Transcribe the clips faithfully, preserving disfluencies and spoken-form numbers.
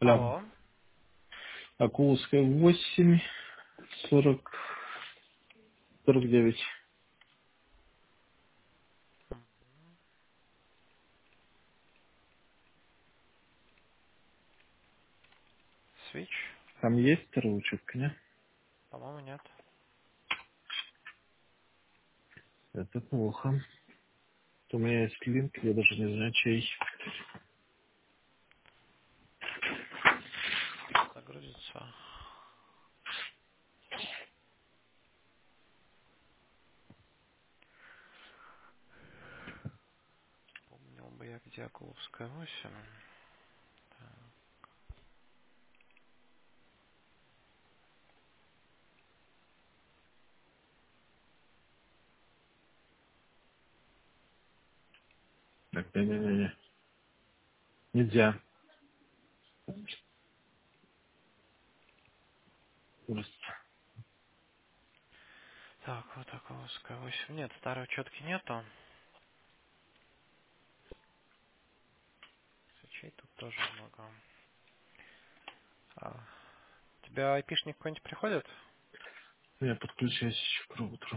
Алло. Алло. Акуловская восемь, сорок, сорок девять. Switch? Там есть второй участка, нет? По-моему, нет. Это плохо. У меня есть линк, я даже не знаю, чей. Загрузится. Помнил бы я, где Акуловская восемь. Так, не-не-не. Нельзя. Просто. Так, вот Акуловская восемь. Нет, старой учетки нету. Свечей тут тоже много. А, у тебя айпишник какой-нибудь приходит? Я подключаюсь еще к роутеру.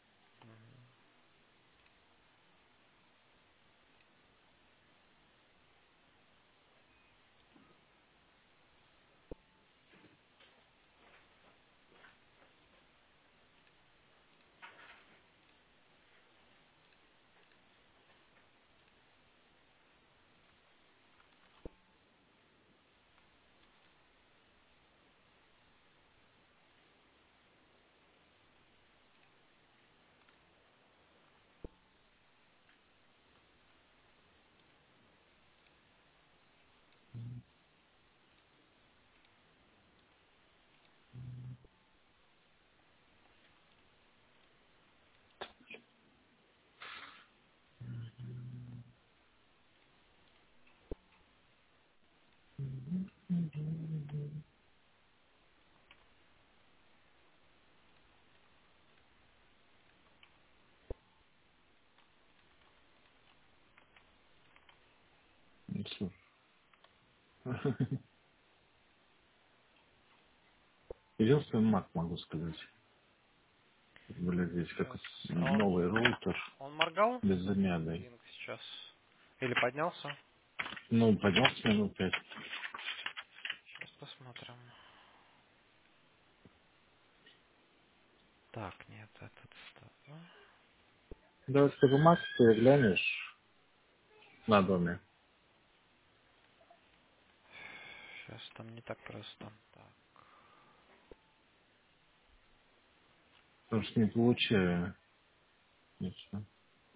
Ну, слушай. Единственный Mac могу сказать. Блин, здесь как Сейчас. А он, новый роутер он моргал? безымянный. Линк сейчас. Или поднялся? Ну, поднялся минут пять. Сейчас посмотрим. Так, нет, этот стоп. Давай скажу, Mac, ты глянешь на доме. Сейчас там не так просто. Так. Потому что не получаю ничего.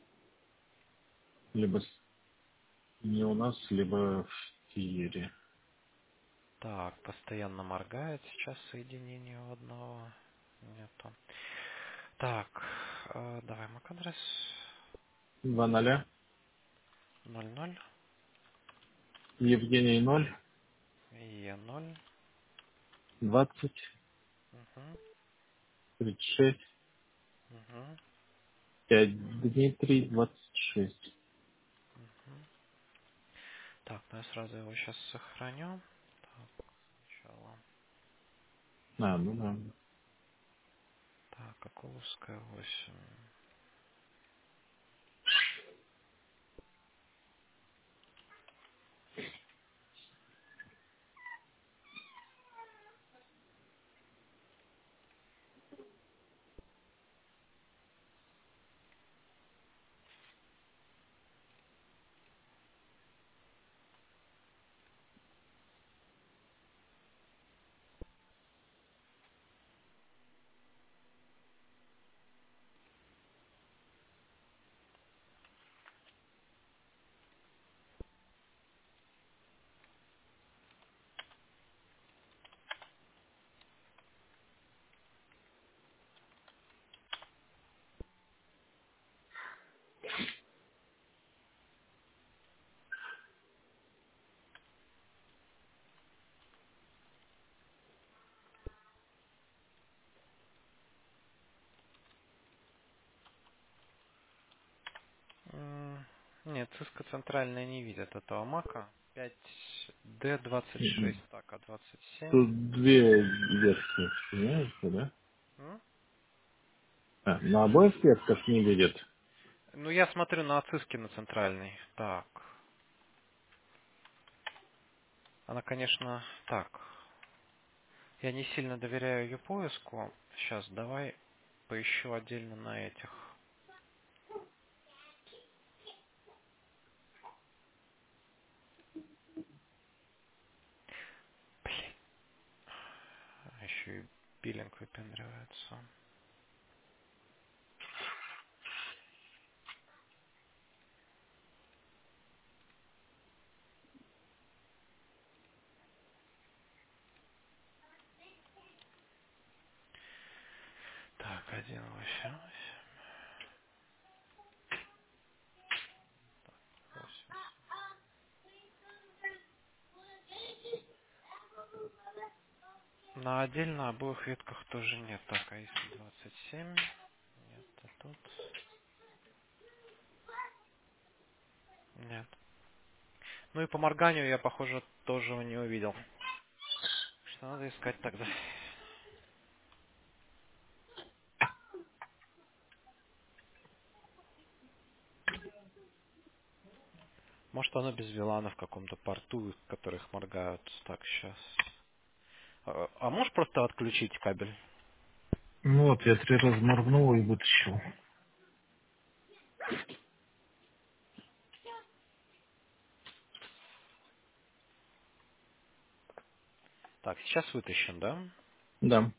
Либо с- не у нас, либо в Тиере. Так, постоянно моргает сейчас соединение у одного. Нету. Так, э, давай MAC-адрес Два ноля. ноль ноль Евгений ноль. и ноль. Двадцать. Угу, Тридцать шесть. угу, Пять. Дмитрий. Двадцать шесть. угу. Так, ну я сразу его сейчас сохраню. Так, сначала. А, ну да. Так, Акуловская восемь. М, Нет, Cisco центральная не видит этого мака. пять д двадцать Мгм. шесть. Так, семь. Тут две версии, понимаете, да? М? А, на обоих ветках не видит. Ну, я смотрю на отсыски на центральный. Так. Она, конечно, так. Я не сильно доверяю ее поиску. Сейчас, давай поищу отдельно на этих. Блин, еще и биллинг выпендривается. Так, один восемь восемь. На отдельно обоих ветках тоже нет. Так, а если двадцать семь? Нет, а тут нет. Ну и по морганию я, похоже, тоже его не увидел. Что надо искать тогда? Может, оно без вилана в каком-то порту, в которых моргают. Так, сейчас. А, а можешь просто отключить кабель? Ну вот, я три раза моргнул и вытащил. Так, сейчас вытащим, да? Да.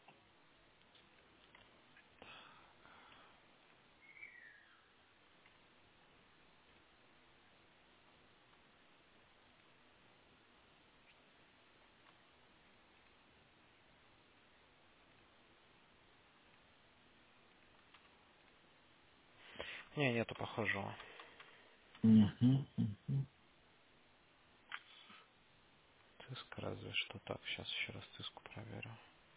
Не, нету похожего. Угу, угу. Циск разве что. Так, сейчас еще раз циску проверю.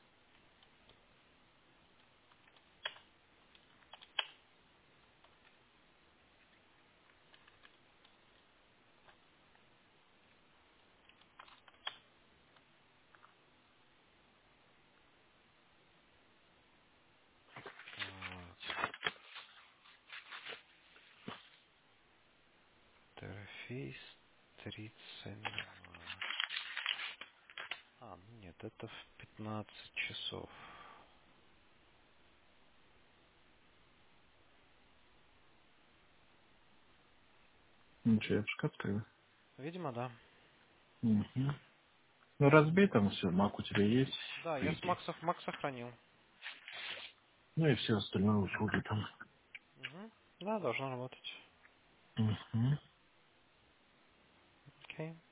Так, интерфейс тридцать два. А, ну нет, это в пятнадцать часов. Ну что, я в шкаф тогда? Видимо, да. Угу. Ну разбей там все, мак у тебя есть, Да, по я с идее. Максов Макс сохранил. Ну и все остальное услуги там. Угу. Да, должно работать. Угу. Окей.